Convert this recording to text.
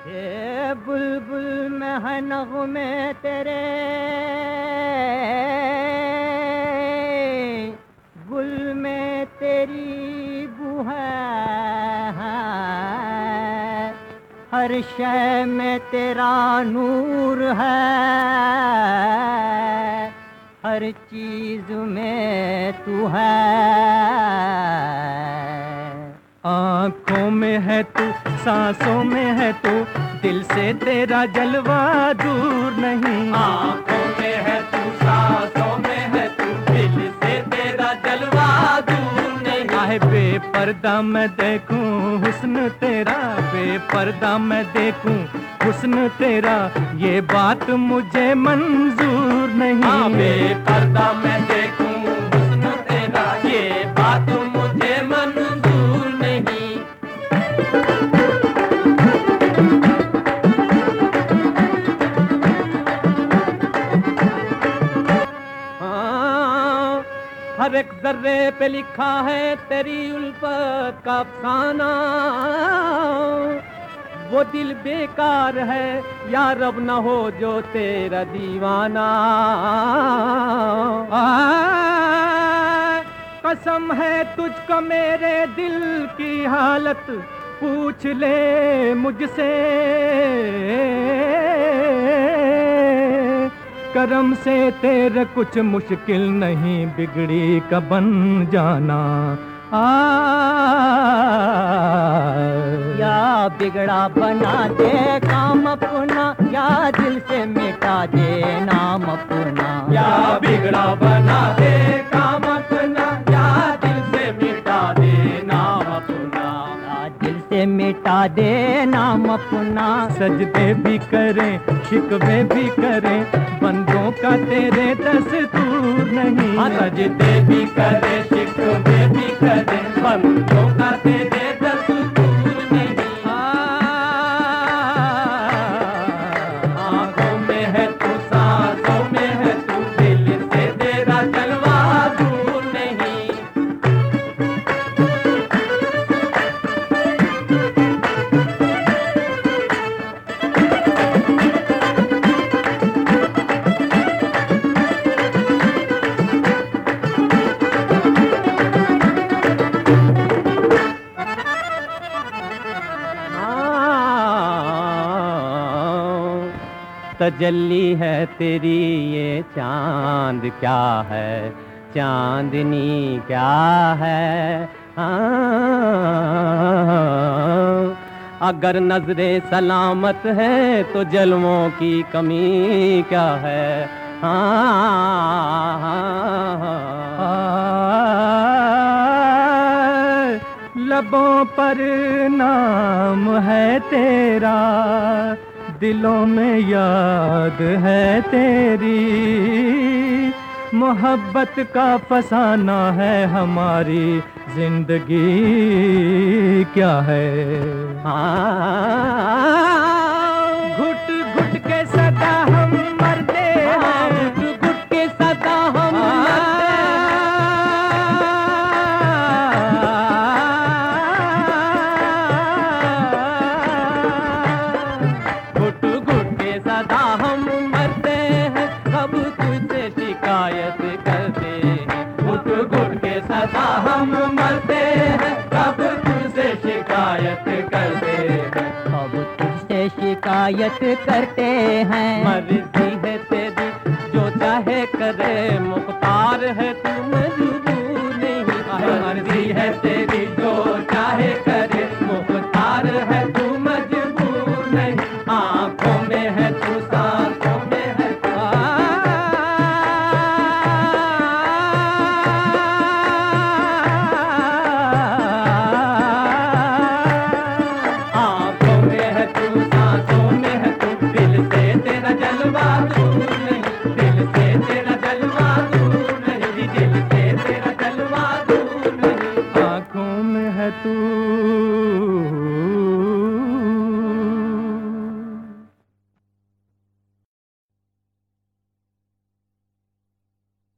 ये बुलबुल में है नग़्मे तेरे, गुल में तेरी बू है, हर शय में तेरा नूर है, हर चीज में तू है। आँखों में है तू, सांसों में है तू, दिल से तेरा जलवा दूर नहीं। आँखों में है तू, सांसों में है तू, दिल से तेरा जलवा दूर नहीं। आहे बेपर्दा मैं देखूं हुस्न तेरा, बेपर्दा मैं देखूं हुस्न तेरा, ये बात मुझे मंजूर नहीं। हाँ, बेपर्दा मैं देखूं हुस्न तेरा, ये बात मुझे मंजूर नहीं। हर एक जर्रे पे लिखा है तेरी उल्फत का अफसाना, वो दिल बेकार है या रब न हो जो तेरा दीवाना। कसम है तुझको मेरे दिल की हालत, पूछ ले मुझसे, करम से तेरे कुछ मुश्किल नहीं, बिगड़ी का बन जाना। या बिगड़ा बना दे काम अपना, या दिल से मिटा दे नाम अपना। या बिगड़ा बना दे काम अपना, या दिल से मिटा दे नाम अपना। या दिल से मिटा दे नाम अपना। सजदे भी करें शिकवे भी करें, बंदों का तेरे दस्तूर नहीं। सजदे भी करे शिकवे भी करे, बंदों का तेरे दस्तूर नहीं। आँखों में है तू, सांसों में है तू, दिल से तेरा जलवा दूर नहीं। तजल्ली है तेरी ये चांद क्या है, चांदनी क्या है। अगर नजरे सलामत है तो जलवों की कमी क्या है। लबों पर नाम है तेरा, दिलों में याद है तेरी, मोहब्बत का फसाना है हमारी जिंदगी क्या है। घुट घुट के सदा हम मरते हैं, घुट घुट के सदा हम सदा हम मरते हैं, कब तुझसे शिकायत करते हैं। घुट घुट के सदा हम मरते हैं, कब तुझसे शिकायत करते हैं। अब तुझसे शिकायत करते हैं। मर्जी है तेरी जो चाहे करे, मुख्तार है तू मजबूर नहीं। मर्जी है तेरी जो चाहे करे,